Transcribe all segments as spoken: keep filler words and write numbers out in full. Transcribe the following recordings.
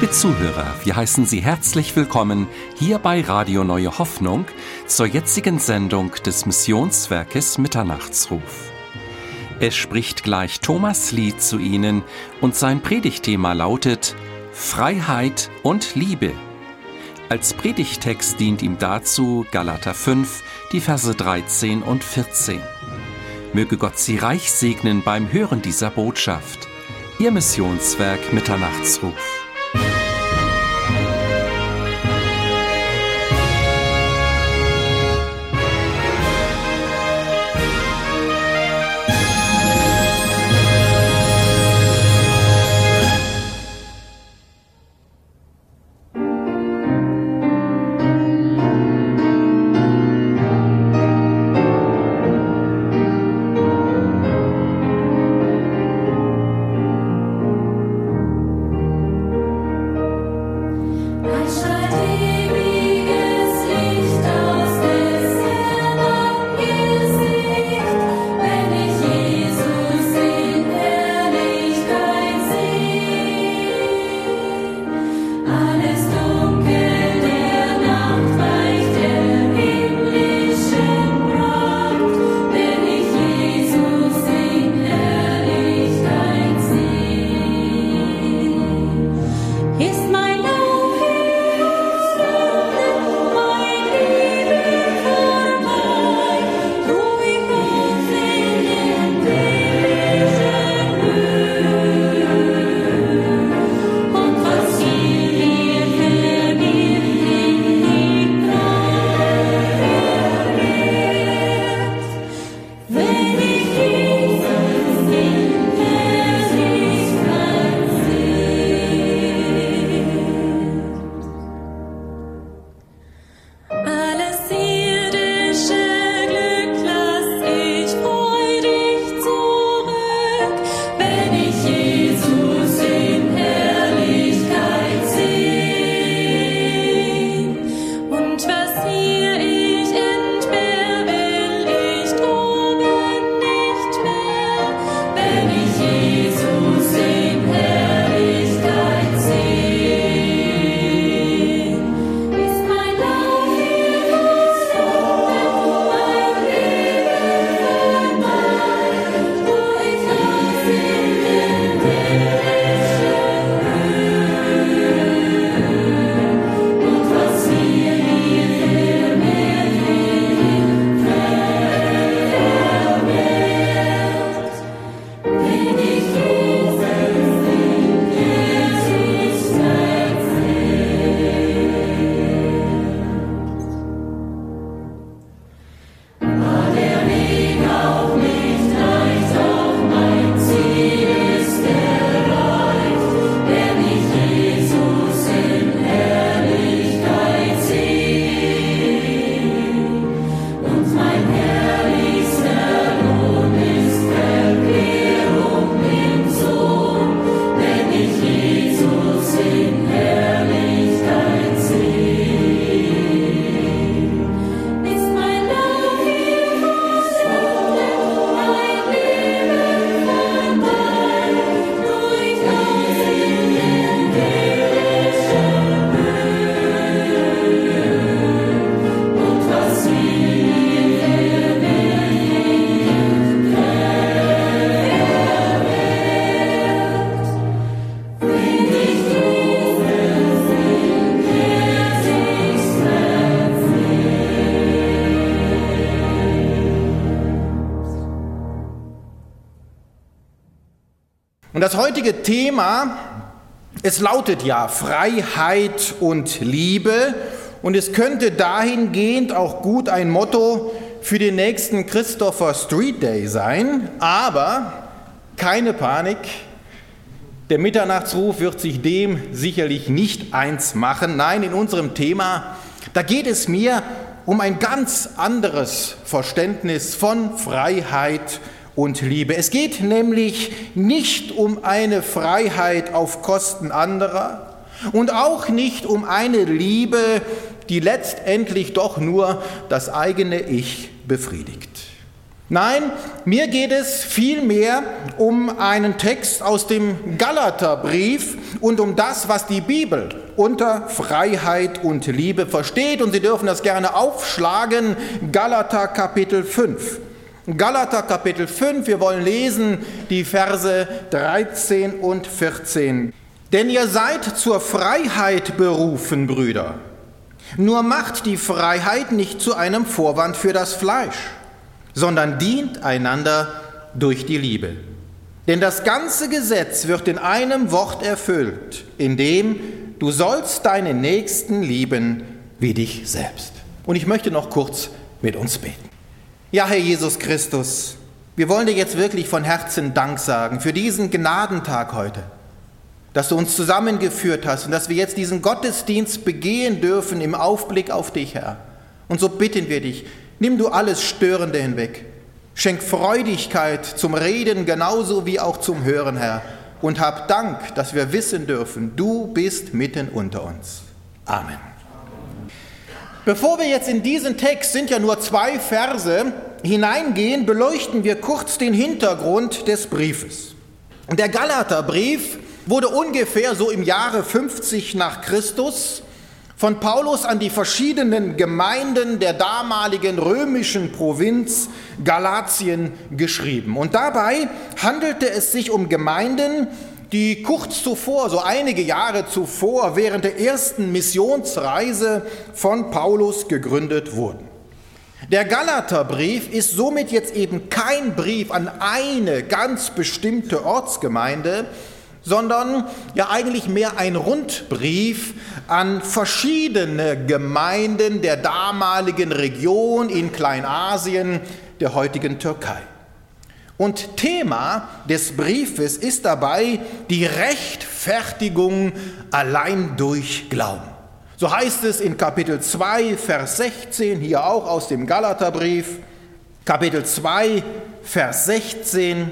Liebe Zuhörer, wir heißen Sie herzlich willkommen hier bei Radio Neue Hoffnung zur jetzigen Sendung des Missionswerkes Mitternachtsruf. Es spricht gleich Thomas Lied zu Ihnen und sein Predigtthema lautet Freiheit und Liebe. Als Predigttext dient ihm dazu Galater fünf, die Verse dreizehn und vierzehn. Möge Gott Sie reich segnen beim Hören dieser Botschaft. Ihr Missionswerk Mitternachtsruf. Und das heutige Thema, es lautet ja Freiheit und Liebe, und es könnte dahingehend auch gut ein Motto für den nächsten Christopher Street Day sein, aber keine Panik, der Mitternachtsruf wird sich dem sicherlich nicht eins machen. Nein, in unserem Thema, da geht es mir um ein ganz anderes Verständnis von Freiheit und Liebe. Es geht nämlich nicht um eine Freiheit auf Kosten anderer und auch nicht um eine Liebe, die letztendlich doch nur das eigene Ich befriedigt. Nein, mir geht es vielmehr um einen Text aus dem Galaterbrief und um das, was die Bibel unter Freiheit und Liebe versteht. Und Sie dürfen das gerne aufschlagen, Galater Kapitel fünf. Galater Kapitel fünf, wir wollen lesen die Verse dreizehn und vierzehn. Denn ihr seid zur Freiheit berufen, Brüder. Nur macht die Freiheit nicht zu einem Vorwand für das Fleisch, sondern dient einander durch die Liebe. Denn das ganze Gesetz wird in einem Wort erfüllt, in dem du sollst deinen Nächsten lieben wie dich selbst. Und ich möchte noch kurz mit uns beten. Ja, Herr Jesus Christus, wir wollen dir jetzt wirklich von Herzen Dank sagen für diesen Gnadentag heute, dass du uns zusammengeführt hast und dass wir jetzt diesen Gottesdienst begehen dürfen im Aufblick auf dich, Herr. Und so bitten wir dich, nimm du alles Störende hinweg. Schenk Freudigkeit zum Reden genauso wie auch zum Hören, Herr. Und hab Dank, dass wir wissen dürfen, du bist mitten unter uns. Amen. Bevor wir jetzt in diesen Text, sind ja nur zwei Verse, hineingehen, beleuchten wir kurz den Hintergrund des Briefes. Der Galaterbrief wurde ungefähr so im Jahre fünfzig nach Christus von Paulus an die verschiedenen Gemeinden der damaligen römischen Provinz Galatien geschrieben. Und dabei handelte es sich um Gemeinden, die kurz zuvor, so einige Jahre zuvor, während der ersten Missionsreise von Paulus gegründet wurden. Der Galaterbrief ist somit jetzt eben kein Brief an eine ganz bestimmte Ortsgemeinde, sondern ja eigentlich mehr ein Rundbrief an verschiedene Gemeinden der damaligen Region in Kleinasien, der heutigen Türkei. Und Thema des Briefes ist dabei die Rechtfertigung allein durch Glauben. So heißt es in Kapitel zwei, Vers sechzehn, hier auch aus dem Galaterbrief, Kapitel zwei, Vers sechzehn.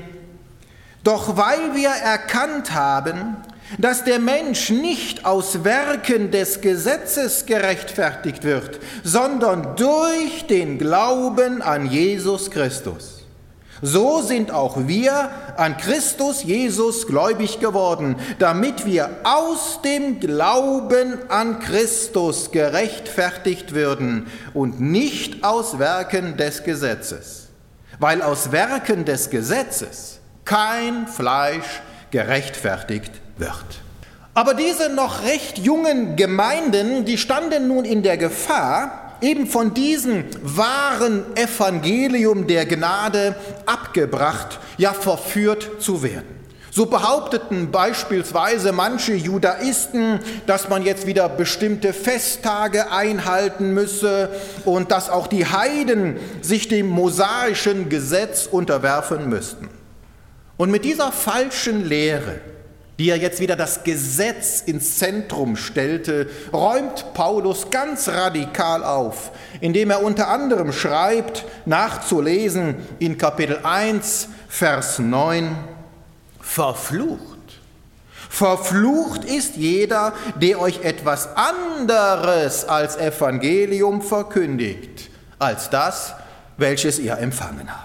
Doch weil wir erkannt haben, dass der Mensch nicht aus Werken des Gesetzes gerechtfertigt wird, sondern durch den Glauben an Jesus Christus. So sind auch wir an Christus Jesus gläubig geworden, damit wir aus dem Glauben an Christus gerechtfertigt würden und nicht aus Werken des Gesetzes. Weil aus Werken des Gesetzes kein Fleisch gerechtfertigt wird. Aber diese noch recht jungen Gemeinden, die standen nun in der Gefahr, eben von diesem wahren Evangelium der Gnade abgebracht, ja verführt zu werden. So behaupteten beispielsweise manche Judaisten, dass man jetzt wieder bestimmte Festtage einhalten müsse und dass auch die Heiden sich dem mosaischen Gesetz unterwerfen müssten. Und mit dieser falschen Lehre, die ja jetzt wieder das Gesetz ins Zentrum stellte, räumt Paulus ganz radikal auf, indem er unter anderem schreibt, nachzulesen in Kapitel eins, Vers neun, verflucht. Verflucht ist jeder, der euch etwas anderes als Evangelium verkündigt, als das, welches ihr empfangen habt.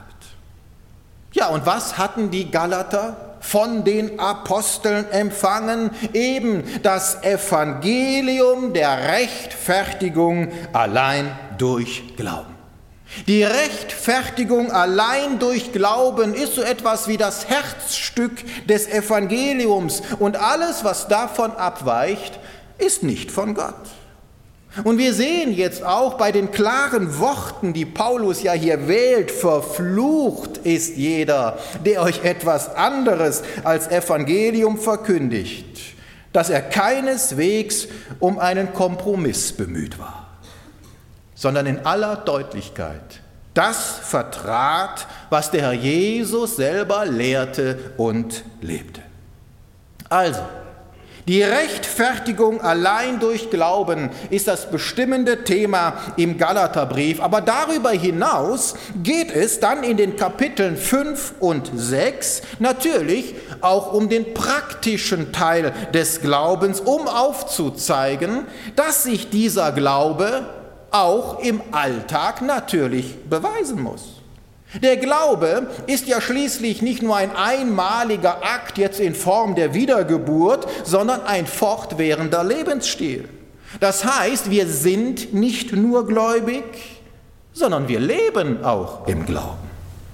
Ja, und was hatten die Galater von den Aposteln empfangen? Eben das Evangelium der Rechtfertigung allein durch Glauben. Die Rechtfertigung allein durch Glauben ist so etwas wie das Herzstück des Evangeliums und alles, was davon abweicht, ist nicht von Gott. Und wir sehen jetzt auch bei den klaren Worten, die Paulus ja hier wählt, verflucht ist jeder, der euch etwas anderes als Evangelium verkündigt, dass er keineswegs um einen Kompromiss bemüht war, sondern in aller Deutlichkeit das vertrat, was der Herr Jesus selber lehrte und lebte. Also, die Rechtfertigung allein durch Glauben ist das bestimmende Thema im Galaterbrief. Aber darüber hinaus geht es dann in den Kapiteln fünf und sechs natürlich auch um den praktischen Teil des Glaubens, um aufzuzeigen, dass sich dieser Glaube auch im Alltag natürlich beweisen muss. Der Glaube ist ja schließlich nicht nur ein einmaliger Akt jetzt in Form der Wiedergeburt, sondern ein fortwährender Lebensstil. Das heißt, wir sind nicht nur gläubig, sondern wir leben auch im Glauben.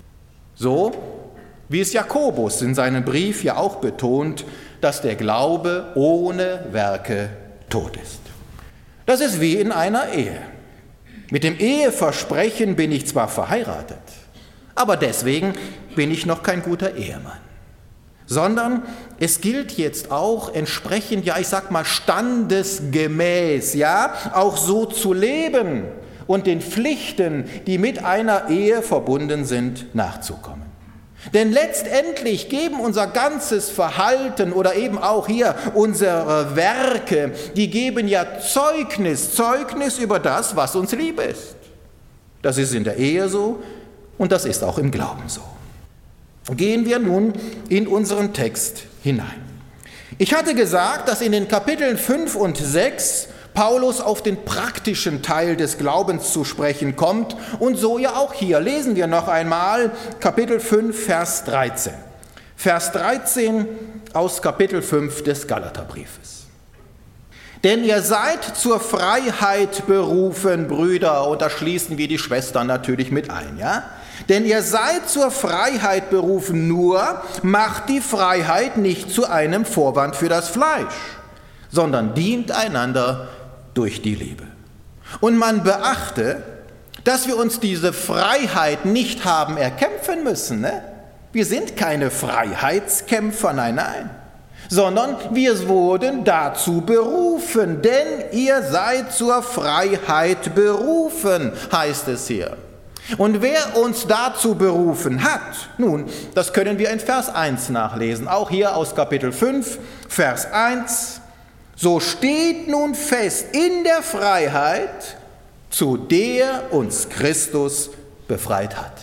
So wie es Jakobus in seinem Brief ja auch betont, dass der Glaube ohne Werke tot ist. Das ist wie in einer Ehe. Mit dem Eheversprechen bin ich zwar verheiratet, aber deswegen bin ich noch kein guter Ehemann. Sondern es gilt jetzt auch entsprechend, ja ich sag mal standesgemäß, ja, auch so zu leben und den Pflichten, die mit einer Ehe verbunden sind, nachzukommen. Denn letztendlich geben unser ganzes Verhalten oder eben auch hier unsere Werke, die geben ja Zeugnis, Zeugnis über das, was uns lieb ist. Das ist in der Ehe so und das ist auch im Glauben so. Gehen wir nun in unseren Text hinein. Ich hatte gesagt, dass in den Kapiteln fünf und sechs Paulus auf den praktischen Teil des Glaubens zu sprechen kommt und so ja auch hier. Lesen wir noch einmal Kapitel fünf, Vers dreizehn. Vers dreizehn aus Kapitel fünf des Galaterbriefes. Denn ihr seid zur Freiheit berufen, Brüder, und da schließen wir die Schwestern natürlich mit ein, ja? Denn ihr seid zur Freiheit berufen, nur macht die Freiheit nicht zu einem Vorwand für das Fleisch, sondern dient einander durch die Liebe. Und man beachte, dass wir uns diese Freiheit nicht haben erkämpfen müssen. Ne? Wir sind keine Freiheitskämpfer, nein, nein, sondern wir wurden dazu berufen, denn ihr seid zur Freiheit berufen, heißt es hier. Und wer uns dazu berufen hat, nun, das können wir in Vers eins nachlesen, auch hier aus Kapitel fünf, Vers eins. So steht nun fest in der Freiheit, zu der uns Christus befreit hat.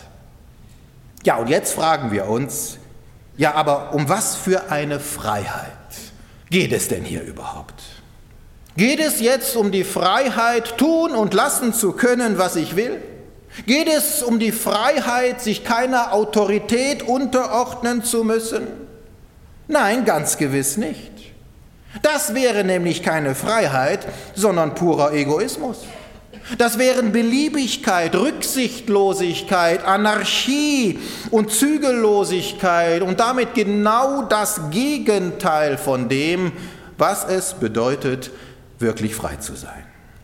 Ja, und jetzt fragen wir uns, ja, aber um was für eine Freiheit geht es denn hier überhaupt? Geht es jetzt um die Freiheit, tun und lassen zu können, was ich will? Geht es um die Freiheit, sich keiner Autorität unterordnen zu müssen? Nein, ganz gewiss nicht. Das wäre nämlich keine Freiheit, sondern purer Egoismus. Das wären Beliebigkeit, Rücksichtslosigkeit, Anarchie und Zügellosigkeit und damit genau das Gegenteil von dem, was es bedeutet, wirklich frei zu sein.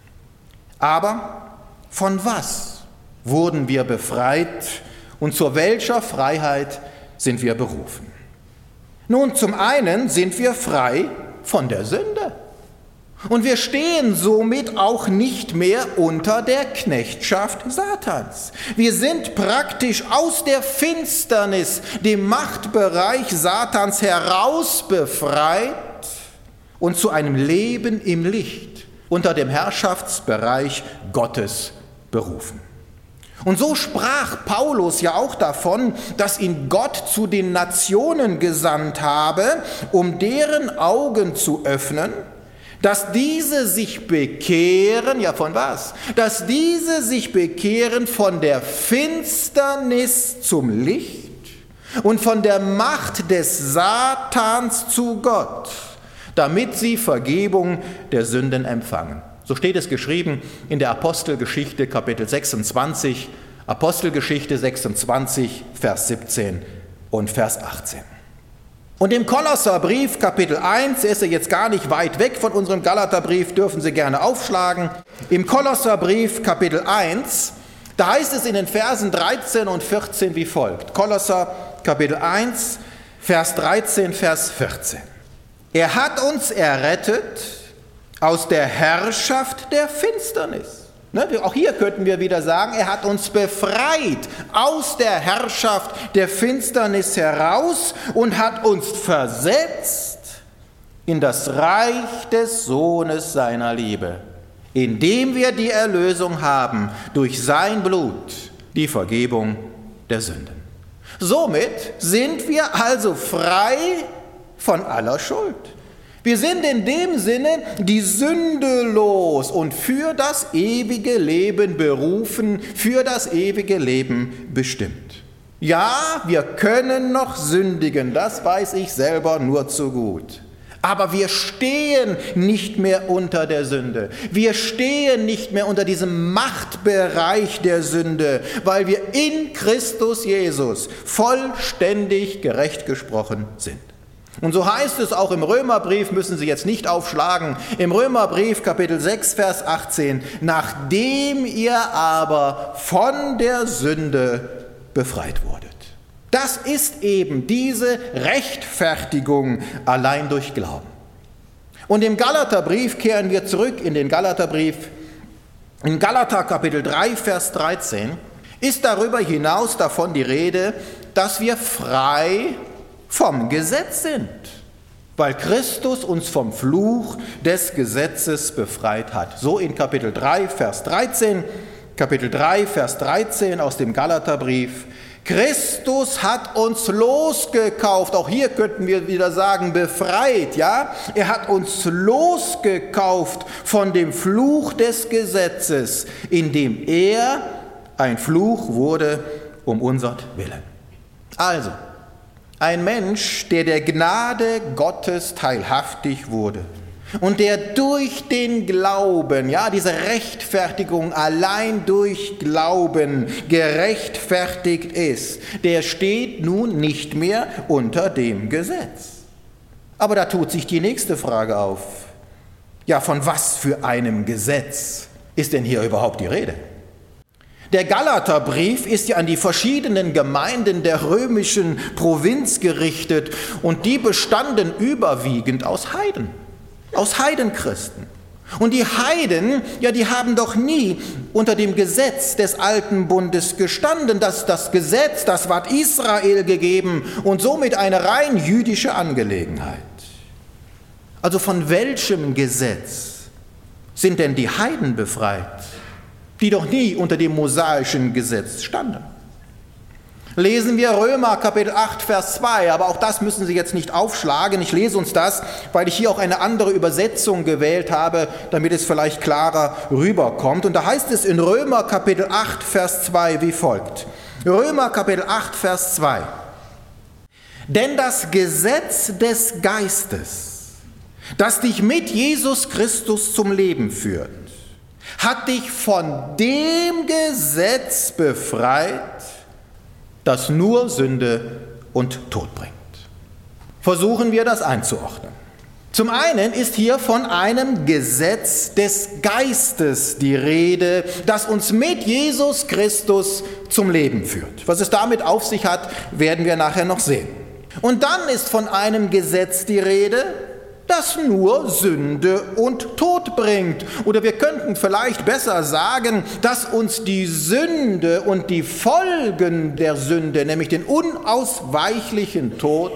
Aber von was wurden wir befreit und zu welcher Freiheit sind wir berufen? Nun, zum einen sind wir frei von der Sünde. Und wir stehen somit auch nicht mehr unter der Knechtschaft Satans. Wir sind praktisch aus der Finsternis, dem Machtbereich Satans heraus befreit und zu einem Leben im Licht unter dem Herrschaftsbereich Gottes berufen. Und so sprach Paulus ja auch davon, dass ihn Gott zu den Nationen gesandt habe, um deren Augen zu öffnen, dass diese sich bekehren, ja von was? Dass diese sich bekehren von der Finsternis zum Licht und von der Macht des Satans zu Gott, damit sie Vergebung der Sünden empfangen. So steht es geschrieben in der Apostelgeschichte Kapitel sechsundzwanzig, Apostelgeschichte sechsundzwanzig, Vers siebzehn und Vers achtzehn. Und im Kolosserbrief Kapitel eins, er ist ja jetzt gar nicht weit weg von unserem Galaterbrief, dürfen Sie gerne aufschlagen. Im Kolosserbrief Kapitel eins, da heißt es in den Versen dreizehn und vierzehn wie folgt. Kolosser Kapitel eins, Vers dreizehn, Vers vierzehn. Er hat uns errettet aus der Herrschaft der Finsternis. Ne, auch hier könnten wir wieder sagen, er hat uns befreit aus der Herrschaft der Finsternis heraus und hat uns versetzt in das Reich des Sohnes seiner Liebe, indem wir die Erlösung haben durch sein Blut, die Vergebung der Sünden. Somit sind wir also frei von aller Schuld. Wir sind in dem Sinne die Sünde los und für das ewige Leben berufen, für das ewige Leben bestimmt. Ja, wir können noch sündigen, das weiß ich selber nur zu gut. Aber wir stehen nicht mehr unter der Sünde. Wir stehen nicht mehr unter diesem Machtbereich der Sünde, weil wir in Christus Jesus vollständig gerecht gesprochen sind. Und so heißt es auch im Römerbrief, müssen Sie jetzt nicht aufschlagen, im Römerbrief Kapitel sechs, Vers achtzehn, nachdem ihr aber von der Sünde befreit wurdet. Das ist eben diese Rechtfertigung allein durch Glauben. Und im Galaterbrief kehren wir zurück in den Galaterbrief. In Galater Kapitel drei, Vers dreizehn ist darüber hinaus davon die Rede, dass wir frei vom Gesetz sind, weil Christus uns vom Fluch des Gesetzes befreit hat. So in Kapitel drei, Vers dreizehn, Kapitel drei, Vers dreizehn aus dem Galaterbrief. Christus hat uns losgekauft, auch hier könnten wir wieder sagen befreit, ja? Er hat uns losgekauft von dem Fluch des Gesetzes, indem er ein Fluch wurde um unsertwillen. Also, ein Mensch, der der Gnade Gottes teilhaftig wurde und der durch den Glauben, ja, diese Rechtfertigung allein durch Glauben gerechtfertigt ist, der steht nun nicht mehr unter dem Gesetz. Aber da tut sich die nächste Frage auf. Ja, von was für einem Gesetz ist denn hier überhaupt die Rede? Der Galaterbrief ist ja an die verschiedenen Gemeinden der römischen Provinz gerichtet und die bestanden überwiegend aus Heiden, aus Heidenchristen. Und die Heiden, ja, die haben doch nie unter dem Gesetz des alten Bundes gestanden. Das, das Gesetz, das ward Israel gegeben und somit eine rein jüdische Angelegenheit. Also von welchem Gesetz sind denn die Heiden befreit, die doch nie unter dem mosaischen Gesetz standen? Lesen wir Römer Kapitel acht, Vers zwei, aber auch das müssen Sie jetzt nicht aufschlagen. Ich lese uns das, weil ich hier auch eine andere Übersetzung gewählt habe, damit es vielleicht klarer rüberkommt. Und da heißt es in Römer Kapitel acht, Vers zwei wie folgt. Römer Kapitel acht, Vers zwei. Denn das Gesetz des Geistes, das dich mit Jesus Christus zum Leben führt, hat dich von dem Gesetz befreit, das nur Sünde und Tod bringt. Versuchen wir das einzuordnen. Zum einen ist hier von einem Gesetz des Geistes die Rede, das uns mit Jesus Christus zum Leben führt. Was es damit auf sich hat, werden wir nachher noch sehen. Und dann ist von einem Gesetz die Rede, das nur Sünde und Tod bringt. Oder wir könnten vielleicht besser sagen, dass uns die Sünde und die Folgen der Sünde, nämlich den unausweichlichen Tod,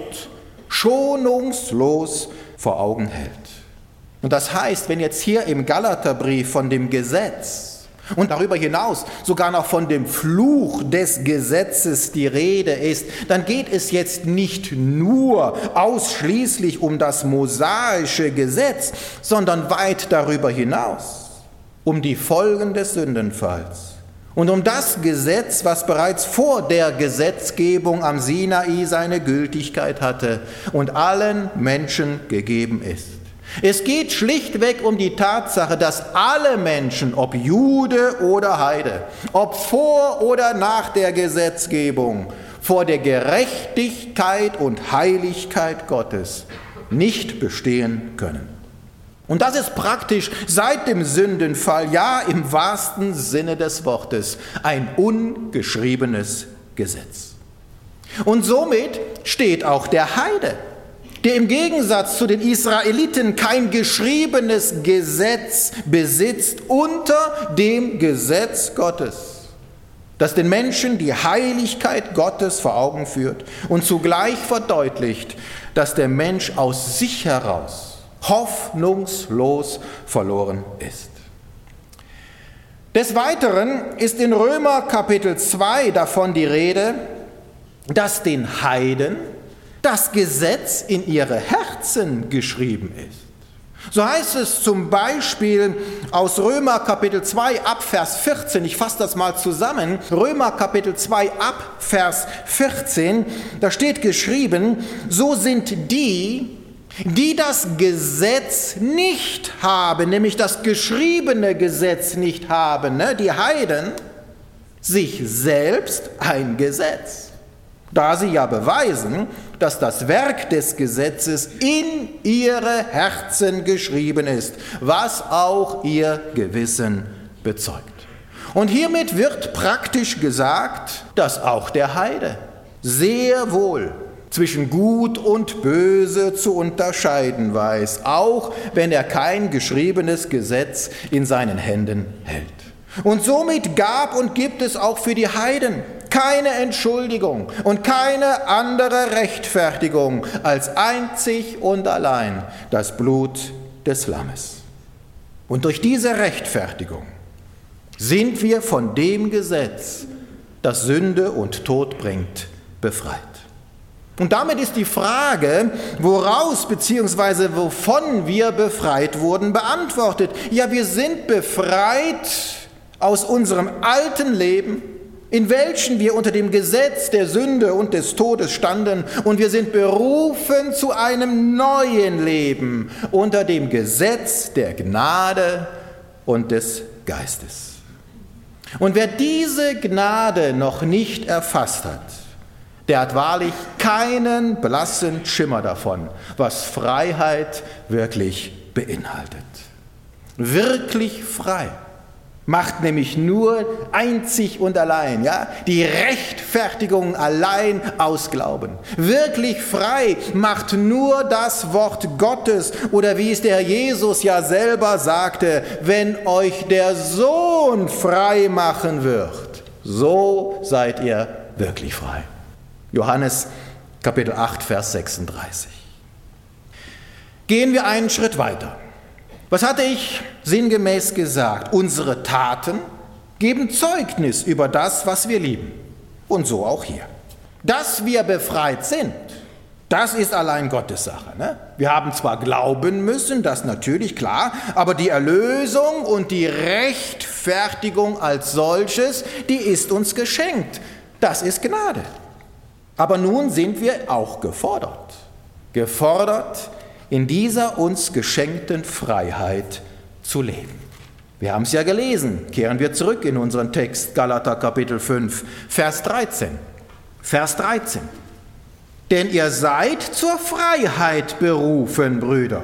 schonungslos vor Augen hält. Und das heißt, wenn jetzt hier im Galaterbrief von dem Gesetz und darüber hinaus sogar noch von dem Fluch des Gesetzes die Rede ist, dann geht es jetzt nicht nur ausschließlich um das mosaische Gesetz, sondern weit darüber hinaus um die Folgen des Sündenfalls und um das Gesetz, was bereits vor der Gesetzgebung am Sinai seine Gültigkeit hatte und allen Menschen gegeben ist. Es geht schlichtweg um die Tatsache, dass alle Menschen, ob Jude oder Heide, ob vor oder nach der Gesetzgebung, vor der Gerechtigkeit und Heiligkeit Gottes nicht bestehen können. Und das ist praktisch seit dem Sündenfall, ja im wahrsten Sinne des Wortes, ein ungeschriebenes Gesetz. Und somit steht auch der Heide, der im Gegensatz zu den Israeliten kein geschriebenes Gesetz besitzt, unter dem Gesetz Gottes, das den Menschen die Heiligkeit Gottes vor Augen führt und zugleich verdeutlicht, dass der Mensch aus sich heraus hoffnungslos verloren ist. Des Weiteren ist in Römer Kapitel zwei davon die Rede, dass den Heiden das Gesetz in ihre Herzen geschrieben ist. So heißt es zum Beispiel aus Römer Kapitel zwei ab Vers vierzehn, ich fasse das mal zusammen, Römer Kapitel zwei ab Vers vierzehn, da steht geschrieben, so sind die, die das Gesetz nicht haben, nämlich das geschriebene Gesetz nicht haben, ne, die Heiden, sich selbst ein Gesetz, da sie ja beweisen, dass das Werk des Gesetzes in ihre Herzen geschrieben ist, was auch ihr Gewissen bezeugt. Und hiermit wird praktisch gesagt, dass auch der Heide sehr wohl zwischen Gut und Böse zu unterscheiden weiß, auch wenn er kein geschriebenes Gesetz in seinen Händen hält. Und somit gab und gibt es auch für die Heiden keine Entschuldigung und keine andere Rechtfertigung als einzig und allein das Blut des Lammes. Und durch diese Rechtfertigung sind wir von dem Gesetz, das Sünde und Tod bringt, befreit. Und damit ist die Frage, woraus bzw. wovon wir befreit wurden, beantwortet. Ja, wir sind befreit aus unserem alten Leben, in welchen wir unter dem Gesetz der Sünde und des Todes standen, und wir sind berufen zu einem neuen Leben unter dem Gesetz der Gnade und des Geistes. Und wer diese Gnade noch nicht erfasst hat, der hat wahrlich keinen blassen Schimmer davon, was Freiheit wirklich beinhaltet. Wirklich frei macht nämlich nur einzig und allein, ja, die Rechtfertigung allein aus Glauben. Wirklich frei macht nur das Wort Gottes, oder wie es der Herr Jesus ja selber sagte, wenn euch der Sohn frei machen wird, so seid ihr wirklich frei. Johannes Kapitel acht, Vers sechsunddreißig. Gehen wir einen Schritt weiter. Was hatte ich sinngemäß gesagt? Unsere Taten geben Zeugnis über das, was wir lieben. Und so auch hier. Dass wir befreit sind, das ist allein Gottes Sache. Ne? Wir haben zwar glauben müssen, das natürlich klar, aber die Erlösung und die Rechtfertigung als solches, die ist uns geschenkt. Das ist Gnade. Aber nun sind wir auch gefordert. Gefordert, in dieser uns geschenkten Freiheit zu leben. Wir haben es ja gelesen. Kehren wir zurück in unseren Text, Galater Kapitel fünf, Vers dreizehn. Vers dreizehn. Denn ihr seid zur Freiheit berufen, Brüder.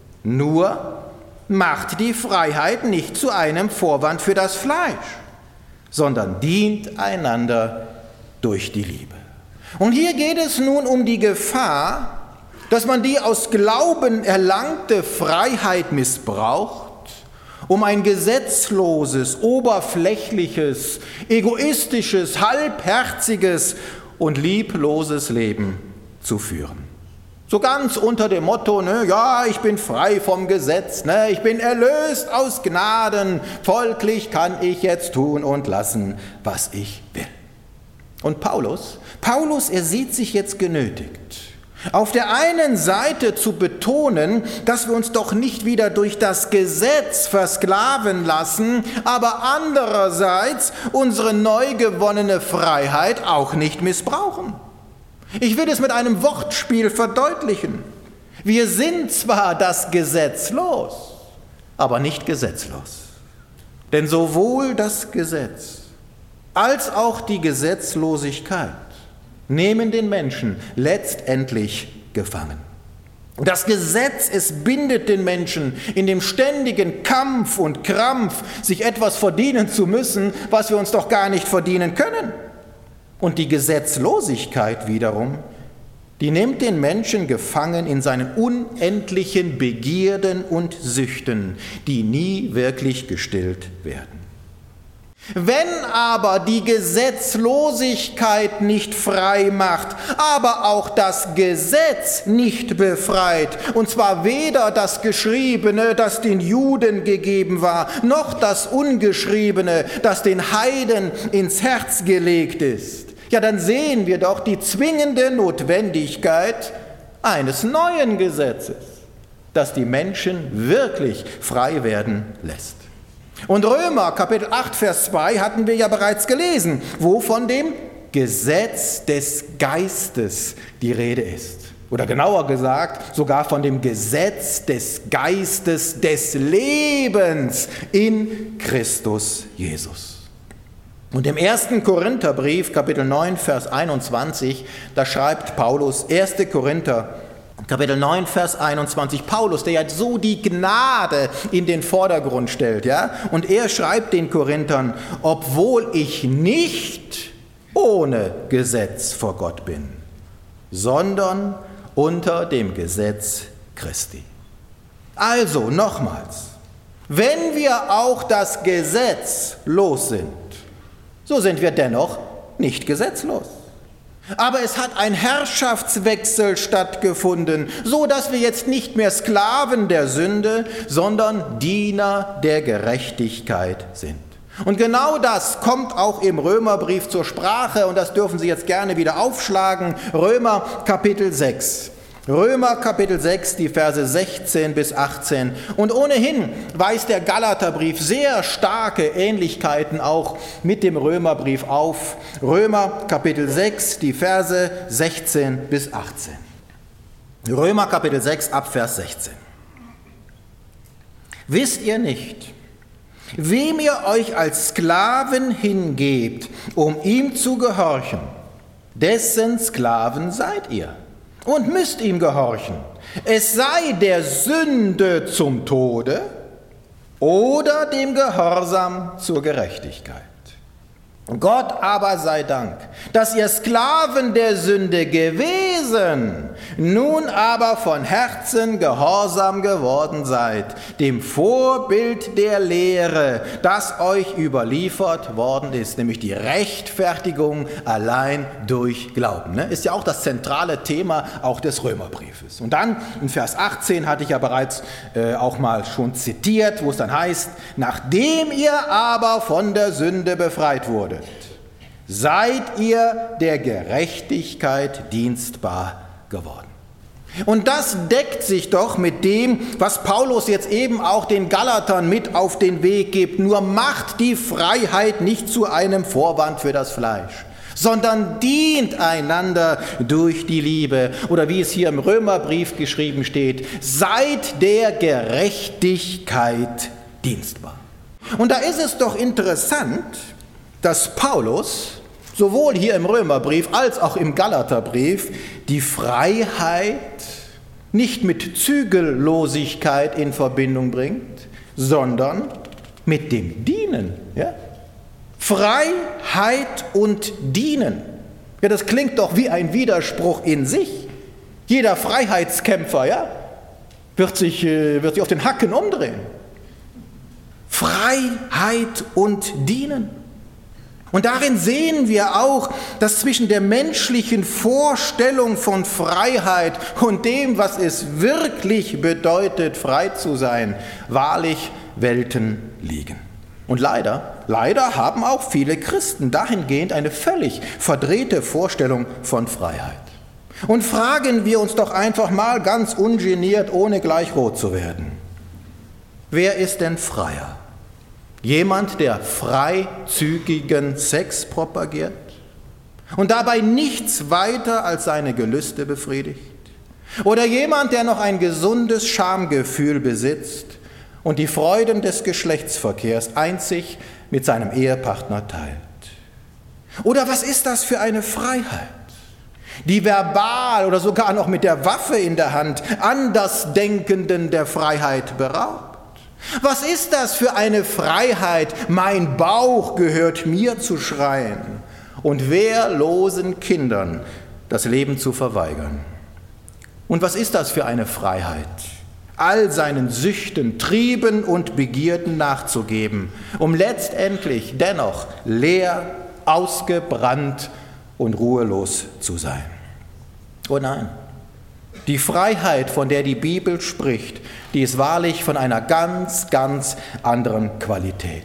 Nur macht die Freiheit nicht zu einem Vorwand für das Fleisch, sondern dient einander durch die Liebe. Und hier geht es nun um die Gefahr, dass man die aus Glauben erlangte Freiheit missbraucht, um ein gesetzloses, oberflächliches, egoistisches, halbherziges und liebloses Leben zu führen. So ganz unter dem Motto, ne, ja, ich bin frei vom Gesetz, ne, ich bin erlöst aus Gnaden, folglich kann ich jetzt tun und lassen, was ich will. Und Paulus, Paulus, er sieht sich jetzt genötigt, auf der einen Seite zu betonen, dass wir uns doch nicht wieder durch das Gesetz versklaven lassen, aber andererseits unsere neu gewonnene Freiheit auch nicht missbrauchen. Ich will es mit einem Wortspiel verdeutlichen. Wir sind zwar das Gesetz los, aber nicht gesetzlos. Denn sowohl das Gesetz als auch die Gesetzlosigkeit nehmen den Menschen letztendlich gefangen. Das Gesetz, es bindet den Menschen in dem ständigen Kampf und Krampf, sich etwas verdienen zu müssen, was wir uns doch gar nicht verdienen können. Und die Gesetzlosigkeit wiederum, die nimmt den Menschen gefangen in seinen unendlichen Begierden und Süchten, die nie wirklich gestillt werden. Wenn aber die Gesetzlosigkeit nicht frei macht, aber auch das Gesetz nicht befreit, und zwar weder das Geschriebene, das den Juden gegeben war, noch das Ungeschriebene, das den Heiden ins Herz gelegt ist, ja, dann sehen wir doch die zwingende Notwendigkeit eines neuen Gesetzes. das die Menschen wirklich frei werden lässt. Und Römer Kapitel acht, Vers zwei hatten wir ja bereits gelesen, wo von dem Gesetz des Geistes die Rede ist. Oder genauer gesagt, sogar von dem Gesetz des Geistes des Lebens in Christus Jesus. Und im ersten Korintherbrief, Kapitel neun, Vers einundzwanzig, da schreibt Paulus, erster Korinther, Kapitel neun, Vers einundzwanzig, Paulus, der ja so die Gnade in den Vordergrund stellt, ja, und er schreibt den Korinthern, obwohl ich nicht ohne Gesetz vor Gott bin, sondern unter dem Gesetz Christi. Also nochmals, wenn wir auch das Gesetz los sind, so sind wir dennoch nicht gesetzlos. Aber es hat ein Herrschaftswechsel stattgefunden, so dass wir jetzt nicht mehr Sklaven der Sünde, sondern Diener der Gerechtigkeit sind. Und genau das kommt auch im Römerbrief zur Sprache und das dürfen Sie jetzt gerne wieder aufschlagen. Römer Kapitel sechs. Römer Kapitel sechs, die Verse sechzehn bis achtzehn. Und ohnehin weist der Galaterbrief sehr starke Ähnlichkeiten auch mit dem Römerbrief auf. Römer Kapitel sechs, die Verse sechzehn bis achtzehn. Römer Kapitel sechs, ab Vers sechzehn. Wisst ihr nicht, wem ihr euch als Sklaven hingebt, um ihm zu gehorchen, dessen Sklaven seid ihr und müsst ihm gehorchen. Es sei der Sünde zum Tode oder dem Gehorsam zur Gerechtigkeit. Gott aber sei Dank, dass ihr Sklaven der Sünde gewesen, nun aber von Herzen gehorsam geworden seid, dem Vorbild der Lehre, das euch überliefert worden ist, nämlich die Rechtfertigung allein durch Glauben. Ne? Ist ja auch das zentrale Thema auch des Römerbriefes. Und dann in Vers achtzehn hatte ich ja bereits äh, auch mal schon zitiert, wo es dann heißt, nachdem ihr aber von der Sünde befreit wurdet, seid ihr der Gerechtigkeit dienstbar geworden. Und das deckt sich doch mit dem, was Paulus jetzt eben auch den Galatern mit auf den Weg gibt. Nur macht die Freiheit nicht zu einem Vorwand für das Fleisch, sondern dient einander durch die Liebe. Oder wie es hier im Römerbrief geschrieben steht, seid der Gerechtigkeit dienstbar. Und da ist es doch interessant, dass Paulus sowohl hier im Römerbrief als auch im Galaterbrief die Freiheit nicht mit Zügellosigkeit in Verbindung bringt, sondern mit dem Dienen. Ja? Freiheit und Dienen. Ja, das klingt doch wie ein Widerspruch in sich. Jeder Freiheitskämpfer, ja, wird sich, äh, wird sich auf den Hacken umdrehen. Freiheit und Dienen. Und darin sehen wir auch, dass zwischen der menschlichen Vorstellung von Freiheit und dem, was es wirklich bedeutet, frei zu sein, wahrlich Welten liegen. Und leider, leider haben auch viele Christen dahingehend eine völlig verdrehte Vorstellung von Freiheit. Und fragen wir uns doch einfach mal ganz ungeniert, ohne gleich rot zu werden. Wer ist denn freier? Jemand, der freizügigen Sex propagiert und dabei nichts weiter als seine Gelüste befriedigt? Oder jemand, der noch ein gesundes Schamgefühl besitzt und die Freuden des Geschlechtsverkehrs einzig mit seinem Ehepartner teilt? Oder was ist das für eine Freiheit, die verbal oder sogar noch mit der Waffe in der Hand Andersdenkenden der Freiheit beraubt? Was ist das für eine Freiheit, mein Bauch gehört mir zu schreien und wehrlosen Kindern das Leben zu verweigern? Und was ist das für eine Freiheit, all seinen Süchten, Trieben und Begierden nachzugeben, um letztendlich dennoch leer, ausgebrannt und ruhelos zu sein? Oh nein! Die Freiheit, von der die Bibel spricht, die ist wahrlich von einer ganz, ganz anderen Qualität.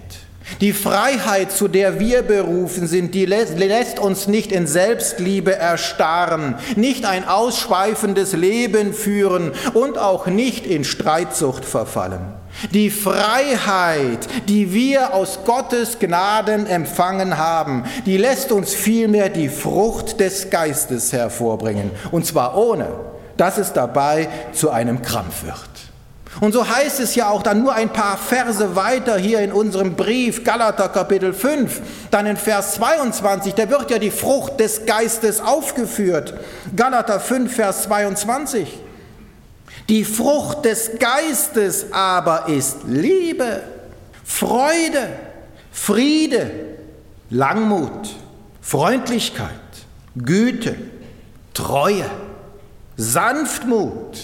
Die Freiheit, zu der wir berufen sind, die lässt uns nicht in Selbstliebe erstarren, nicht ein ausschweifendes Leben führen und auch nicht in Streitsucht verfallen. Die Freiheit, die wir aus Gottes Gnaden empfangen haben, die lässt uns vielmehr die Frucht des Geistes hervorbringen, und zwar ohne, dass es dabei zu einem Krampf wird. Und so heißt es ja auch dann nur ein paar Verse weiter hier in unserem Brief, Galater Kapitel fünf, dann in Vers zweiundzwanzig, da wird ja die Frucht des Geistes aufgeführt. Galater fünf, Vers zweiundzwanzig. Die Frucht des Geistes aber ist Liebe, Freude, Friede, Langmut, Freundlichkeit, Güte, Treue, Sanftmut,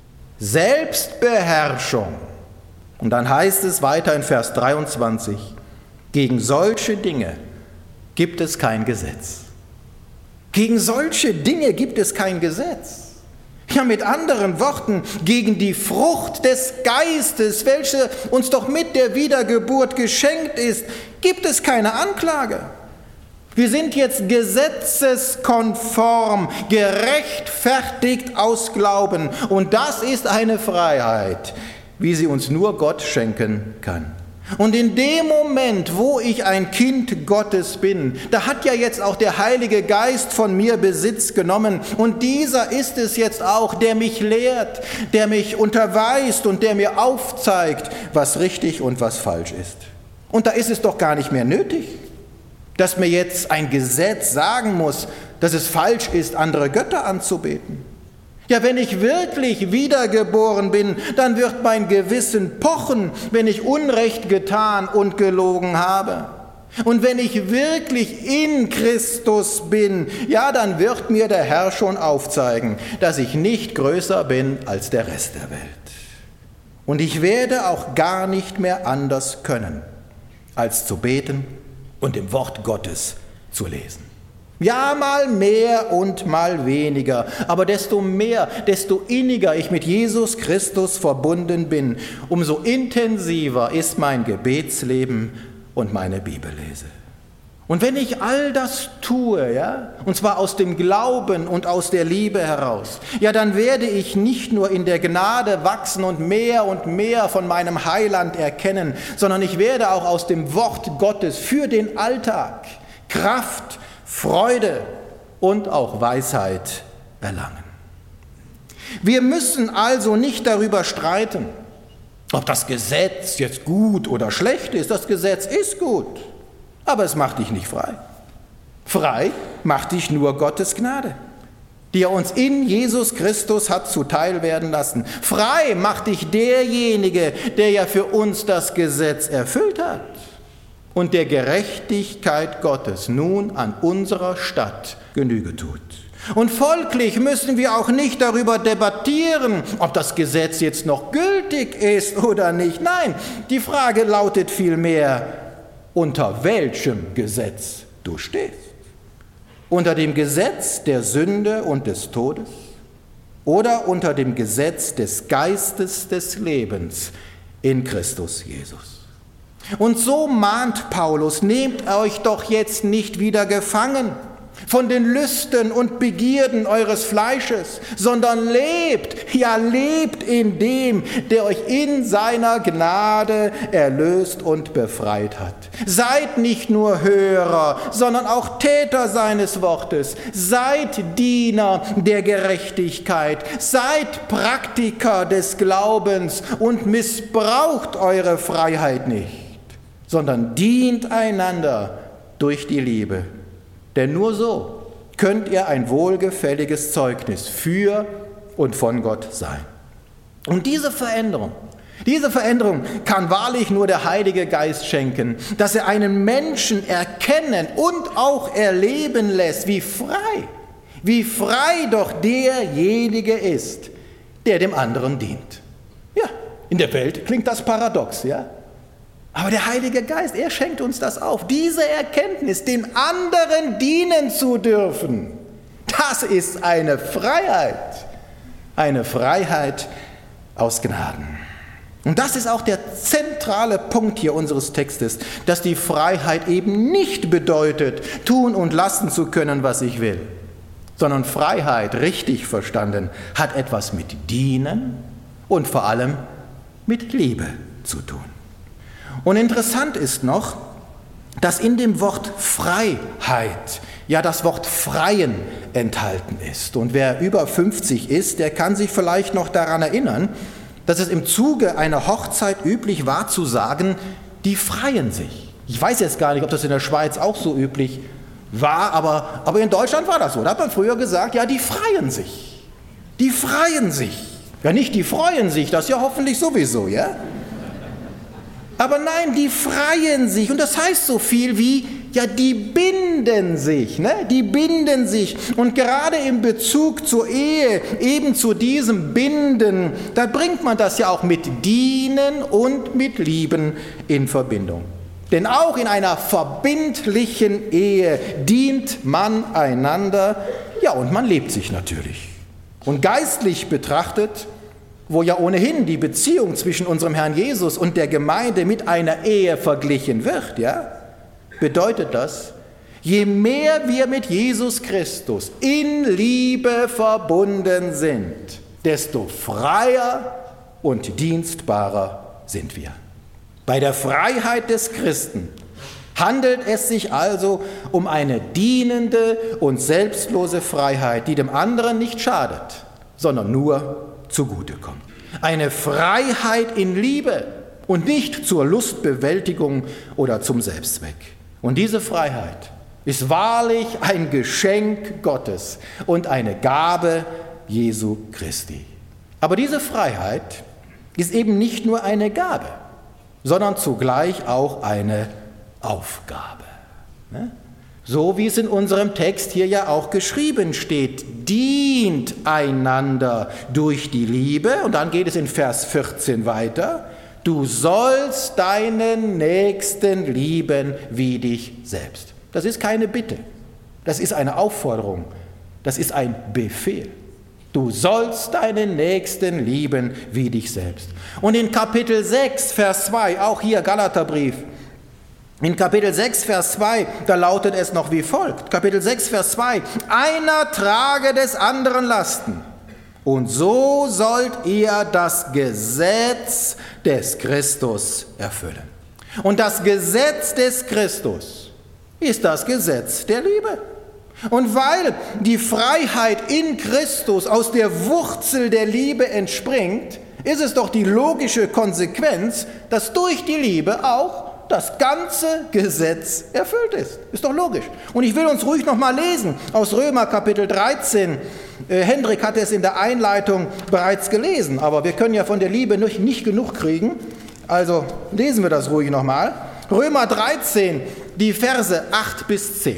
Selbstbeherrschung. Und dann heißt es weiter in Vers dreiundzwanzig, gegen solche Dinge gibt es kein Gesetz. Gegen solche Dinge gibt es kein Gesetz. Ja, mit anderen Worten, gegen die Frucht des Geistes, welche uns doch mit der Wiedergeburt geschenkt ist, gibt es keine Anklage. Wir sind jetzt gesetzeskonform, gerechtfertigt aus Glauben. Und das ist eine Freiheit, wie sie uns nur Gott schenken kann. Und in dem Moment, wo ich ein Kind Gottes bin, da hat ja jetzt auch der Heilige Geist von mir Besitz genommen. Und dieser ist es jetzt auch, der mich lehrt, der mich unterweist und der mir aufzeigt, was richtig und was falsch ist. Und da ist es doch gar nicht mehr nötig, dass mir jetzt ein Gesetz sagen muss, dass es falsch ist, andere Götter anzubeten. Ja, wenn ich wirklich wiedergeboren bin, dann wird mein Gewissen pochen, wenn ich Unrecht getan und gelogen habe. Und wenn ich wirklich in Christus bin, ja, dann wird mir der Herr schon aufzeigen, dass ich nicht größer bin als der Rest der Welt. Und ich werde auch gar nicht mehr anders können, als zu beten und im Wort Gottes zu lesen. Ja, mal mehr und mal weniger, aber desto mehr, desto inniger ich mit Jesus Christus verbunden bin, umso intensiver ist mein Gebetsleben und meine Bibellese. Und wenn ich all das tue, ja, und zwar aus dem Glauben und aus der Liebe heraus, ja, dann werde ich nicht nur in der Gnade wachsen und mehr und mehr von meinem Heiland erkennen, sondern ich werde auch aus dem Wort Gottes für den Alltag Kraft, Freude und auch Weisheit erlangen. Wir müssen also nicht darüber streiten, ob das Gesetz jetzt gut oder schlecht ist. Das Gesetz ist gut. Aber es macht dich nicht frei. Frei macht dich nur Gottes Gnade, die er uns in Jesus Christus hat zuteil werden lassen. Frei macht dich derjenige, der ja für uns das Gesetz erfüllt hat und der Gerechtigkeit Gottes nun an unserer Stadt Genüge tut. Und folglich müssen wir auch nicht darüber debattieren, ob das Gesetz jetzt noch gültig ist oder nicht. Nein, die Frage lautet vielmehr, unter welchem Gesetz du stehst. Unter dem Gesetz der Sünde und des Todes oder unter dem Gesetz des Geistes des Lebens in Christus Jesus. Und so mahnt Paulus, nehmt euch doch jetzt nicht wieder gefangen von den Lüsten und Begierden eures Fleisches, sondern lebt, ja lebt in dem, der euch in seiner Gnade erlöst und befreit hat. Seid nicht nur Hörer, sondern auch Täter seines Wortes. Seid Diener der Gerechtigkeit. Seid Praktiker des Glaubens und missbraucht eure Freiheit nicht, sondern dient einander durch die Liebe. Denn nur so könnt ihr ein wohlgefälliges Zeugnis für und von Gott sein. Und diese Veränderung, diese Veränderung kann wahrlich nur der Heilige Geist schenken, dass er einen Menschen erkennen und auch erleben lässt, wie frei, wie frei doch derjenige ist, der dem anderen dient. Ja, in der Welt klingt das paradox, ja? Aber der Heilige Geist, er schenkt uns das auf, diese Erkenntnis, dem anderen dienen zu dürfen. Das ist eine Freiheit, eine Freiheit aus Gnaden. Und das ist auch der zentrale Punkt hier unseres Textes, dass die Freiheit eben nicht bedeutet, tun und lassen zu können, was ich will, sondern Freiheit, richtig verstanden, hat etwas mit Dienen und vor allem mit Liebe zu tun. Und interessant ist noch, dass in dem Wort Freiheit ja das Wort Freien enthalten ist. Und wer über fünfzig ist, der kann sich vielleicht noch daran erinnern, dass es im Zuge einer Hochzeit üblich war zu sagen, die freien sich. Ich weiß jetzt gar nicht, ob das in der Schweiz auch so üblich war, aber, aber in Deutschland war das so. Da hat man früher gesagt, ja, die freien sich. Die freien sich. Ja, nicht die freuen sich, das ja hoffentlich sowieso, ja? Aber nein, die freien sich. Und das heißt so viel wie, ja, die binden sich, ne? Die binden sich. Und gerade im Bezug zur Ehe, eben zu diesem Binden, da bringt man das ja auch mit Dienen und mit Lieben in Verbindung. Denn auch in einer verbindlichen Ehe dient man einander, ja, und man lebt sich natürlich. Und geistlich betrachtet, wo ja ohnehin die Beziehung zwischen unserem Herrn Jesus und der Gemeinde mit einer Ehe verglichen wird, ja, bedeutet das, je mehr wir mit Jesus Christus in Liebe verbunden sind, desto freier und dienstbarer sind wir. Bei der Freiheit des Christen handelt es sich also um eine dienende und selbstlose Freiheit, die dem anderen nicht schadet, sondern nur zugutekommt. Eine Freiheit in Liebe und nicht zur Lustbewältigung oder zum Selbstzweck. Und diese Freiheit ist wahrlich ein Geschenk Gottes und eine Gabe Jesu Christi. Aber diese Freiheit ist eben nicht nur eine Gabe, sondern zugleich auch eine Aufgabe. Ne? So wie es in unserem Text hier ja auch geschrieben steht, dient einander durch die Liebe. Und dann geht es in Vers vierzehn weiter. Du sollst deinen Nächsten lieben wie dich selbst. Das ist keine Bitte, das ist eine Aufforderung, das ist ein Befehl. Du sollst deinen Nächsten lieben wie dich selbst. Und in Kapitel sechs, Vers zwei, auch hier Galaterbrief, in Kapitel sechs, Vers zwei, da lautet es noch wie folgt. Kapitel sechs, Vers zwei. Einer trage des anderen Lasten. Und so sollt ihr das Gesetz des Christus erfüllen. Und das Gesetz des Christus ist das Gesetz der Liebe. Und weil die Freiheit in Christus aus der Wurzel der Liebe entspringt, ist es doch die logische Konsequenz, dass durch die Liebe auch das ganze Gesetz erfüllt ist. Ist doch logisch. Und ich will uns ruhig noch mal lesen aus Römer Kapitel dreizehn. Äh, Hendrik hat es in der Einleitung bereits gelesen, aber wir können ja von der Liebe nicht, nicht genug kriegen. Also lesen wir das ruhig noch mal. Römer dreizehn, die Verse acht bis zehn.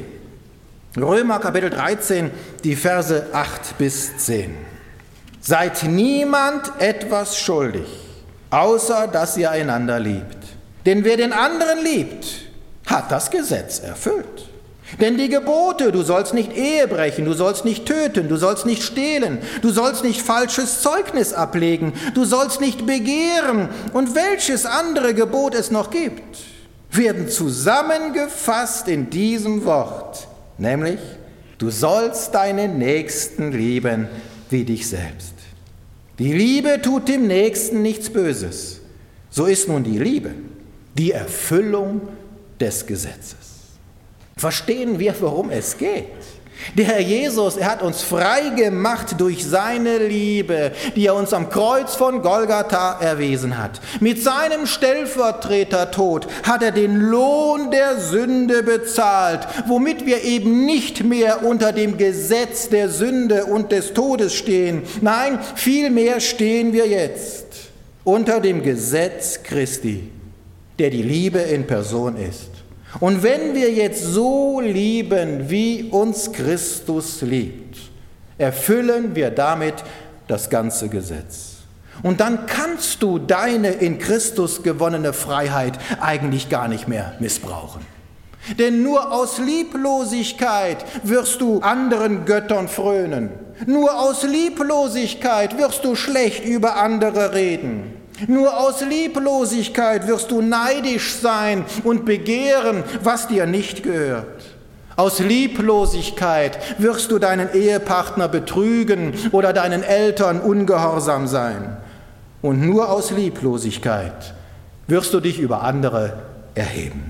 Römer Kapitel dreizehn, die Verse acht bis zehn. Seid niemand etwas schuldig, außer dass ihr einander liebt. Denn wer den anderen liebt, hat das Gesetz erfüllt. Denn die Gebote, du sollst nicht Ehe brechen, du sollst nicht töten, du sollst nicht stehlen, du sollst nicht falsches Zeugnis ablegen, du sollst nicht begehren und welches andere Gebot es noch gibt, werden zusammengefasst in diesem Wort, nämlich, du sollst deinen Nächsten lieben wie dich selbst. Die Liebe tut dem Nächsten nichts Böses. So ist nun die Liebe die Erfüllung des Gesetzes. Verstehen wir, worum es geht? Der Herr Jesus, er hat uns frei gemacht durch seine Liebe, die er uns am Kreuz von Golgatha erwiesen hat. Mit seinem Stellvertretertod hat er den Lohn der Sünde bezahlt, womit wir eben nicht mehr unter dem Gesetz der Sünde und des Todes stehen. Nein, vielmehr stehen wir jetzt unter dem Gesetz Christi, der die Liebe in Person ist. Und wenn wir jetzt so lieben, wie uns Christus liebt, erfüllen wir damit das ganze Gesetz. Und dann kannst du deine in Christus gewonnene Freiheit eigentlich gar nicht mehr missbrauchen. Denn nur aus Lieblosigkeit wirst du anderen Göttern frönen. Nur aus Lieblosigkeit wirst du schlecht über andere reden. Nur aus Lieblosigkeit wirst du neidisch sein und begehren, was dir nicht gehört. Aus Lieblosigkeit wirst du deinen Ehepartner betrügen oder deinen Eltern ungehorsam sein. Und nur aus Lieblosigkeit wirst du dich über andere erheben.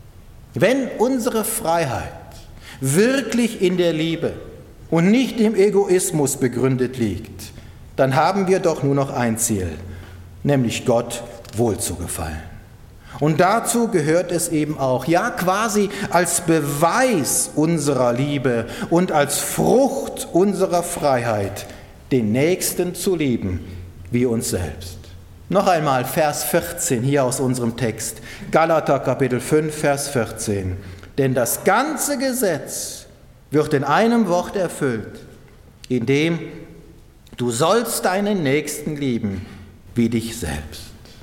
Wenn unsere Freiheit wirklich in der Liebe und nicht im Egoismus begründet liegt, dann haben wir doch nur noch ein Ziel, nämlich Gott wohlzugefallen. Und dazu gehört es eben auch, ja quasi als Beweis unserer Liebe und als Frucht unserer Freiheit, den Nächsten zu lieben wie uns selbst. Noch einmal Vers vierzehn hier aus unserem Text, Galater Kapitel fünf, Vers vierzehn. Denn das ganze Gesetz wird in einem Wort erfüllt, in dem du sollst deinen Nächsten lieben wie dich selbst.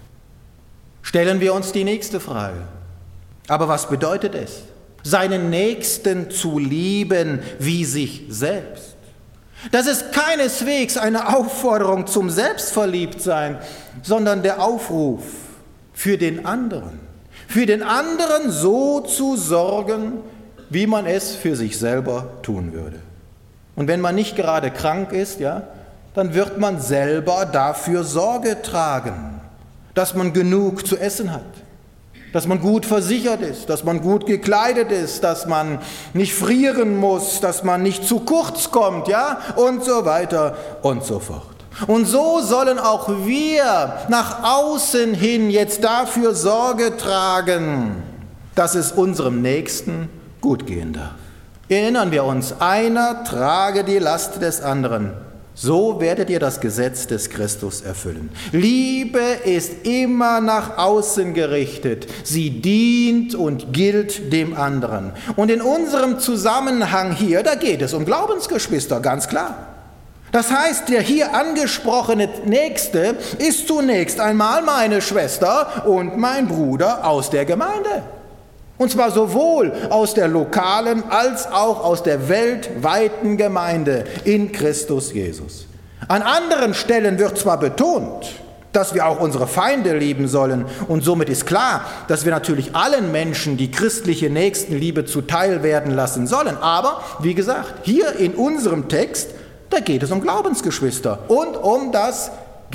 Stellen wir uns die nächste Frage. Aber was bedeutet es, seinen Nächsten zu lieben wie sich selbst? Das ist keineswegs eine Aufforderung zum Selbstverliebtsein, sondern der Aufruf für den anderen. Für den anderen so zu sorgen, wie man es für sich selber tun würde. Und wenn man nicht gerade krank ist, ja, dann wird man selber dafür Sorge tragen, dass man genug zu essen hat, dass man gut versichert ist, dass man gut gekleidet ist, dass man nicht frieren muss, dass man nicht zu kurz kommt, ja, und so weiter und so fort. Und so sollen auch wir nach außen hin jetzt dafür Sorge tragen, dass es unserem Nächsten gut gehen darf. Erinnern wir uns, einer trage die Last des anderen. So werdet ihr das Gesetz des Christus erfüllen. Liebe ist immer nach außen gerichtet. Sie dient und gilt dem anderen. Und in unserem Zusammenhang hier, da geht es um Glaubensgeschwister, ganz klar. Das heißt, der hier angesprochene Nächste ist zunächst einmal meine Schwester und mein Bruder aus der Gemeinde. Und zwar sowohl aus der lokalen als auch aus der weltweiten Gemeinde in Christus Jesus. An anderen Stellen wird zwar betont, dass wir auch unsere Feinde lieben sollen, und somit ist klar, dass wir natürlich allen Menschen die christliche Nächstenliebe zuteil werden lassen sollen. Aber, wie gesagt, hier in unserem Text, da geht es um Glaubensgeschwister und um das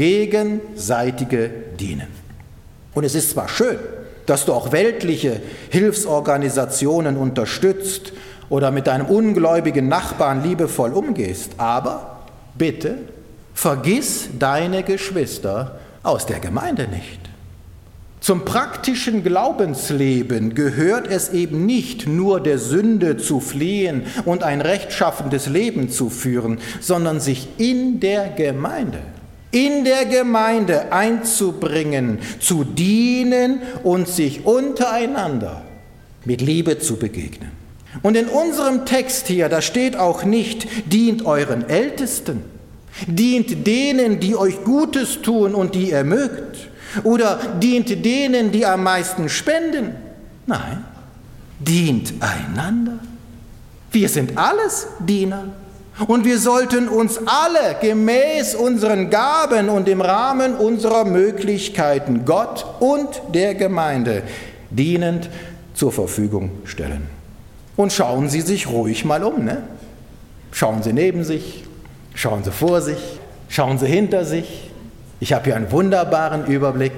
gegenseitige Dienen. Und es ist zwar schön, dass du auch weltliche Hilfsorganisationen unterstützt oder mit deinem ungläubigen Nachbarn liebevoll umgehst. Aber bitte vergiss deine Geschwister aus der Gemeinde nicht. Zum praktischen Glaubensleben gehört es eben nicht nur der Sünde zu fliehen und ein rechtschaffendes Leben zu führen, sondern sich in der Gemeinde in der Gemeinde einzubringen, zu dienen und sich untereinander mit Liebe zu begegnen. Und in unserem Text hier, da steht auch nicht, dient euren Ältesten, dient denen, die euch Gutes tun und die ihr mögt, oder dient denen, die am meisten spenden. Nein, dient einander. Wir sind alles Diener. Und wir sollten uns alle gemäß unseren Gaben und im Rahmen unserer Möglichkeiten Gott und der Gemeinde dienend zur Verfügung stellen. Und schauen Sie sich ruhig mal um, ne? Schauen Sie neben sich, schauen Sie vor sich, schauen Sie hinter sich. Ich habe hier einen wunderbaren Überblick.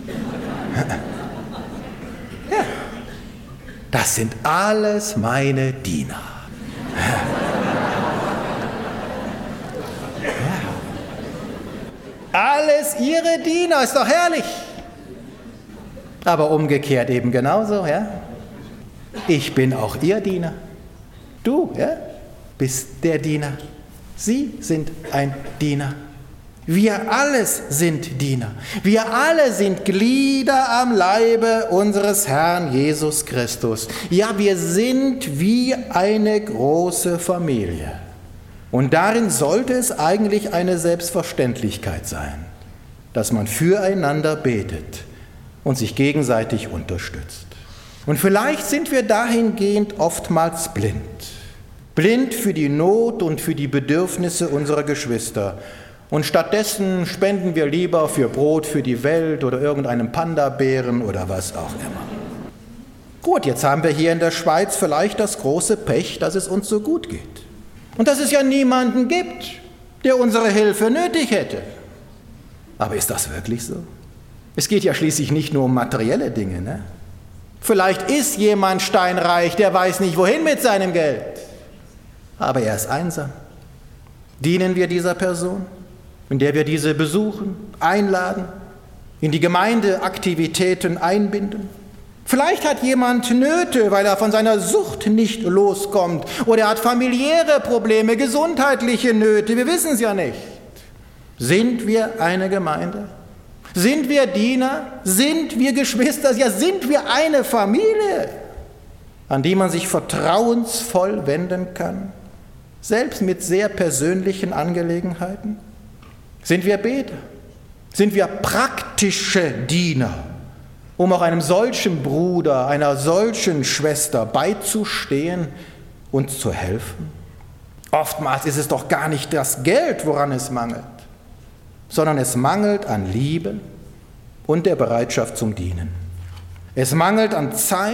Ja, das sind alles meine Diener. Alles ihre Diener, ist doch herrlich. Aber umgekehrt eben genauso, ja. Ich bin auch ihr Diener. Du, ja, bist der Diener. Sie sind ein Diener. Wir alles sind Diener. Wir alle sind Glieder am Leibe unseres Herrn Jesus Christus. Ja, wir sind wie eine große Familie. Und darin sollte es eigentlich eine Selbstverständlichkeit sein, dass man füreinander betet und sich gegenseitig unterstützt. Und vielleicht sind wir dahingehend oftmals blind. Blind für die Not und für die Bedürfnisse unserer Geschwister Und stattdessen spenden wir lieber für Brot für die Welt oder irgendeinem Panda-Bären oder was auch immer. Gut, jetzt haben wir hier in der Schweiz vielleicht das große Pech, dass es uns so gut geht. Und dass es ja niemanden gibt, der unsere Hilfe nötig hätte. Aber ist das wirklich so? Es geht ja schließlich nicht nur um materielle Dinge, ne? Vielleicht ist jemand steinreich, der weiß nicht, wohin mit seinem Geld. Aber er ist einsam. Dienen wir dieser Person, in der wir diese besuchen, einladen, in die Gemeindeaktivitäten einbinden? Vielleicht hat jemand Nöte, weil er von seiner Sucht nicht loskommt. Oder er hat familiäre Probleme, gesundheitliche Nöte. Wir wissen es ja nicht. Sind wir eine Gemeinde? Sind wir Diener? Sind wir Geschwister? Ja, sind wir eine Familie, an die man sich vertrauensvoll wenden kann? Selbst mit sehr persönlichen Angelegenheiten? Sind wir Beter? Sind wir praktische Diener, um auch einem solchen Bruder, einer solchen Schwester beizustehen und zu helfen? Oftmals ist es doch gar nicht das Geld, woran es mangelt, sondern es mangelt an Liebe und der Bereitschaft zum Dienen. Es mangelt an Zeit,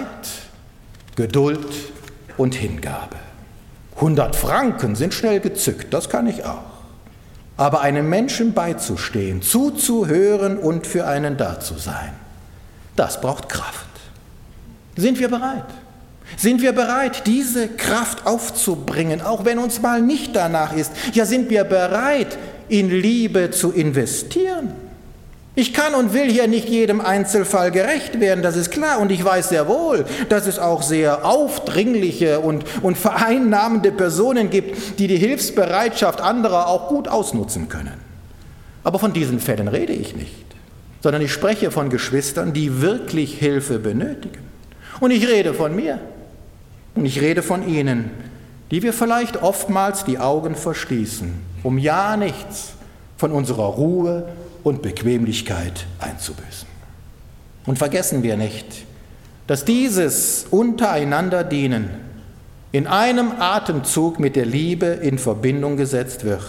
Geduld und Hingabe. hundert Franken sind schnell gezückt, das kann ich auch. Aber einem Menschen beizustehen, zuzuhören und für einen da zu sein, das braucht Kraft. Sind wir bereit? Sind wir bereit, diese Kraft aufzubringen, auch wenn uns mal nicht danach ist? Ja, sind wir bereit, in Liebe zu investieren? Ich kann und will hier nicht jedem Einzelfall gerecht werden, das ist klar. Und ich weiß sehr wohl, dass es auch sehr aufdringliche und, und vereinnahmende Personen gibt, die die Hilfsbereitschaft anderer auch gut ausnutzen können. Aber von diesen Fällen rede ich nicht, sondern ich spreche von Geschwistern, die wirklich Hilfe benötigen. Und ich rede von mir. Und ich rede von Ihnen, die wir vielleicht oftmals die Augen verschließen, um ja nichts von unserer Ruhe und Bequemlichkeit einzubüßen. Und vergessen wir nicht, dass dieses Untereinanderdienen in einem Atemzug mit der Liebe in Verbindung gesetzt wird.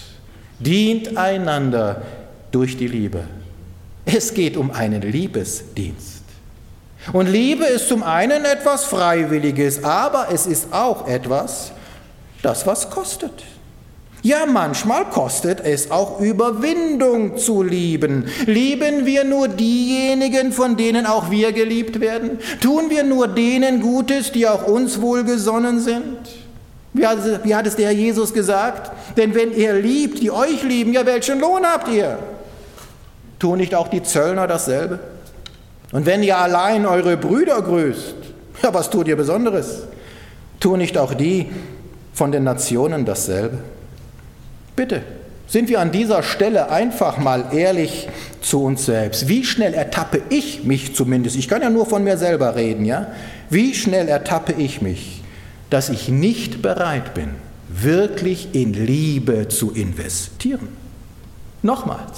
Dient einander durch die Liebe. Es geht um einen Liebesdienst. Und Liebe ist zum einen etwas Freiwilliges, aber es ist auch etwas, das was kostet. Ja, manchmal kostet es auch Überwindung zu lieben. Lieben wir nur diejenigen, von denen auch wir geliebt werden? Tun wir nur denen Gutes, die auch uns wohlgesonnen sind? Wie hat es, wie hat es der Herr Jesus gesagt? Denn wenn ihr liebt, die euch lieben, ja, welchen Lohn habt ihr? Tun nicht auch die Zöllner dasselbe? Und wenn ihr allein eure Brüder grüßt, ja, was tut ihr Besonderes? Tun nicht auch die von den Nationen dasselbe? Bitte, sind wir an dieser Stelle einfach mal ehrlich zu uns selbst. Wie schnell ertappe ich mich zumindest, ich kann ja nur von mir selber reden, ja? Wie schnell ertappe ich mich, dass ich nicht bereit bin, wirklich in Liebe zu investieren? Nochmals.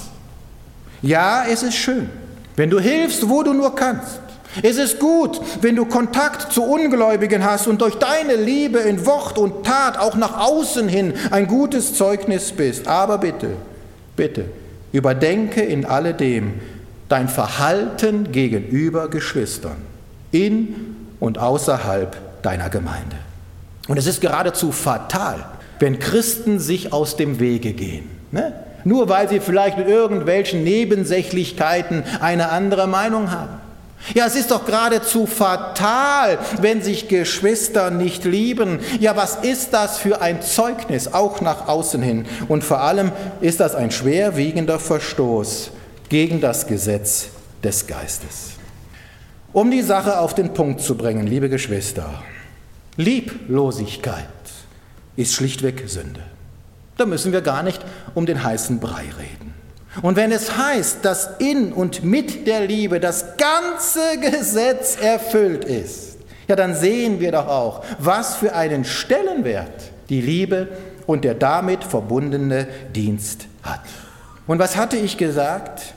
Ja, es ist schön, wenn du hilfst, wo du nur kannst. Es ist gut, wenn du Kontakt zu Ungläubigen hast und durch deine Liebe in Wort und Tat auch nach außen hin ein gutes Zeugnis bist. Aber bitte, bitte, überdenke in alledem dein Verhalten gegenüber Geschwistern in und außerhalb deiner Gemeinde. Und es ist geradezu fatal, wenn Christen sich aus dem Wege gehen, ne? Nur weil sie vielleicht mit irgendwelchen Nebensächlichkeiten eine andere Meinung haben. Ja, es ist doch geradezu fatal, wenn sich Geschwister nicht lieben. Ja, was ist das für ein Zeugnis, auch nach außen hin? Und vor allem ist das ein schwerwiegender Verstoß gegen das Gesetz des Geistes. Um die Sache auf den Punkt zu bringen, liebe Geschwister, Lieblosigkeit ist schlichtweg Sünde. Da müssen wir gar nicht um den heißen Brei reden. Und wenn es heißt, dass in und mit der Liebe das ganze Gesetz erfüllt ist, ja, dann sehen wir doch auch, was für einen Stellenwert die Liebe und der damit verbundene Dienst hat. Und was hatte ich gesagt?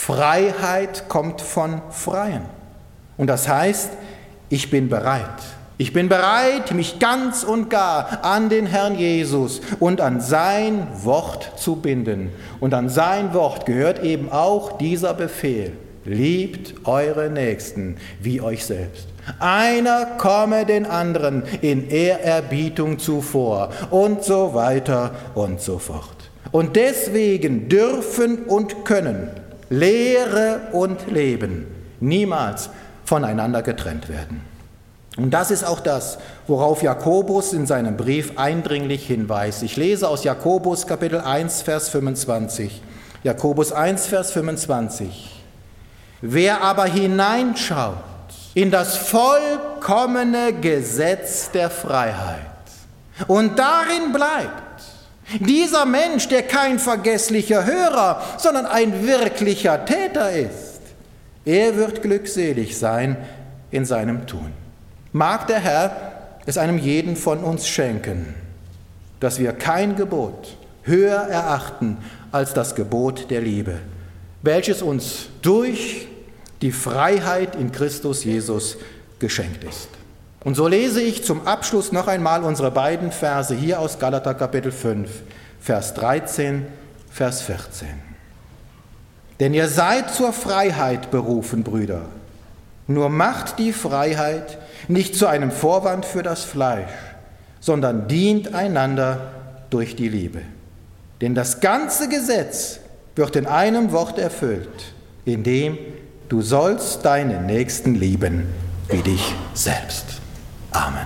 Freiheit kommt von Freien. Und das heißt, ich bin bereit, Ich bin bereit, mich ganz und gar an den Herrn Jesus und an sein Wort zu binden. Und an sein Wort gehört eben auch dieser Befehl: Liebt eure Nächsten wie euch selbst. Einer komme den anderen in Ehrerbietung zuvor und so weiter und so fort. Und deswegen dürfen und können Lehre und Leben niemals voneinander getrennt werden. Und das ist auch das, worauf Jakobus in seinem Brief eindringlich hinweist. Ich lese aus Jakobus Kapitel eins, Vers fünfundzwanzig. Jakobus eins, Vers fünfundzwanzig. Wer aber hineinschaut in das vollkommene Gesetz der Freiheit und darin bleibt, dieser Mensch, der kein vergesslicher Hörer, sondern ein wirklicher Täter ist, er wird glückselig sein in seinem Tun. Mag der Herr es einem jeden von uns schenken, dass wir kein Gebot höher erachten als das Gebot der Liebe, welches uns durch die Freiheit in Christus Jesus geschenkt ist. Und so lese ich zum Abschluss noch einmal unsere beiden Verse hier aus Galater Kapitel fünf, Vers dreizehn, Vers vierzehn. Denn ihr seid zur Freiheit berufen, Brüder. Nur macht die Freiheit nicht zu einem Vorwand für das Fleisch, sondern dient einander durch die Liebe. Denn das ganze Gesetz wird in einem Wort erfüllt, in dem du sollst deinen Nächsten lieben wie dich selbst. Amen.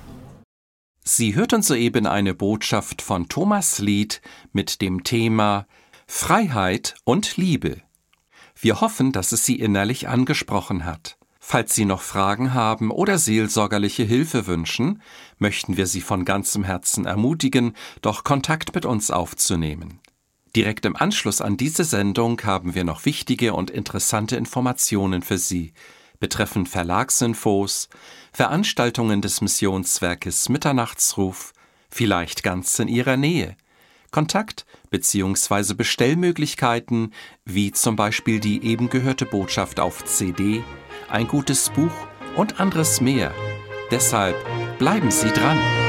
Sie hörten soeben eine Botschaft von Thomas Lied mit dem Thema Freiheit und Liebe. Wir hoffen, dass es Sie innerlich angesprochen hat. Falls Sie noch Fragen haben oder seelsorgerliche Hilfe wünschen, möchten wir Sie von ganzem Herzen ermutigen, doch Kontakt mit uns aufzunehmen. Direkt im Anschluss an diese Sendung haben wir noch wichtige und interessante Informationen für Sie betreffend Verlagsinfos, Veranstaltungen des Missionswerkes Mitternachtsruf, vielleicht ganz in Ihrer Nähe, Kontakt bzw. Bestellmöglichkeiten, wie zum Beispiel die eben gehörte Botschaft auf C D, ein gutes Buch und anderes mehr. Deshalb bleiben Sie dran!